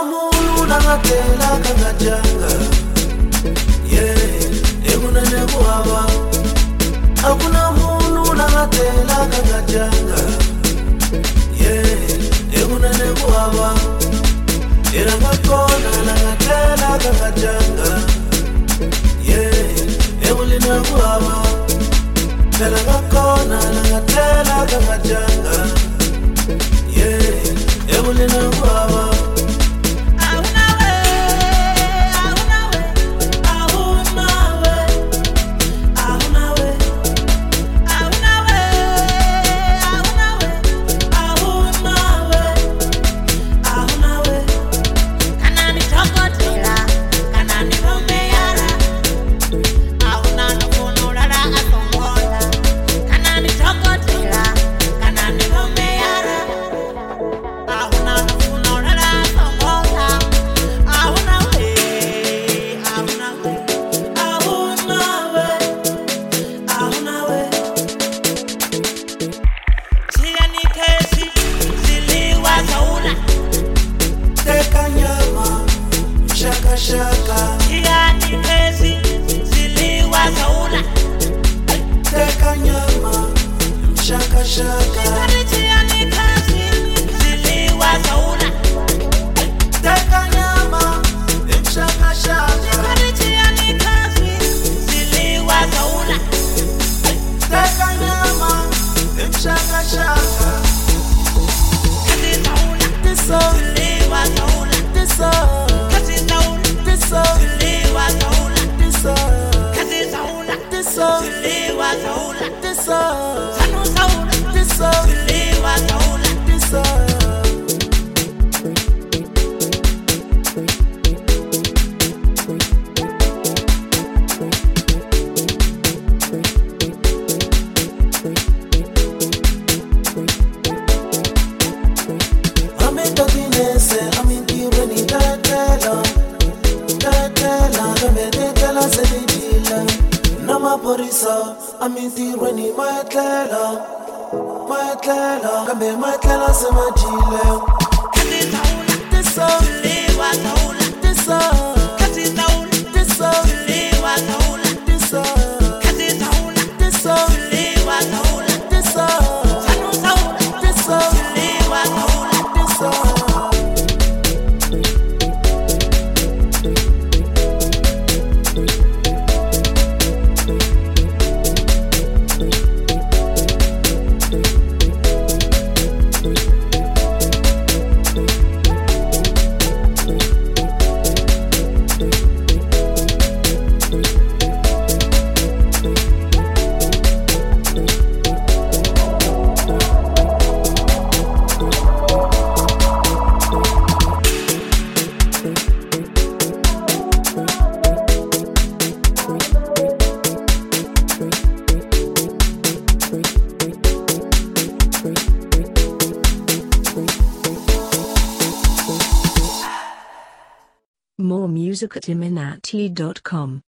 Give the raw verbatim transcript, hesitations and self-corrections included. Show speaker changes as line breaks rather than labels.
mulu nangatela kangajanga. Yeah, emunene kuhaba. Akuna mulu nangatela kangajanga. Yeah, emunene kuhaba. Irangakona nangatela kangajanga. Yeah, emulina kuhaba. Irangakona nangatela kangajanga. Yeah, emulina kuhaba. Shaka, yani kezi ziliwa zaula. Teka nyama, shaka shaka. Yani kezi ziliwa zaula. Teka nyama, shaka shaka. Yani kezi ziliwa zaula. Teka nyama, shaka shaka. Kazi zaula, tiso ziliwa zaula. Tiso kazi zaula. Ziliwa zaula, tiso. Kazi zaula, tiso. Ziliwa zaula, tiso. Sanu zaula, tiso. Ziliwa zaula, tiso. Amento dinese, aminti reni datela. Metela sedijila nama porisa amiti rweni maetlela maetlela kambe maetlela semajile kazi zaula tiso liwa zaula tiso kazi zaula tiso liwa zaula tiso kazi zaula tiso liwa zaula tiso sanu zaula tiso liwa zaula tiso.
More music at iminati dot com.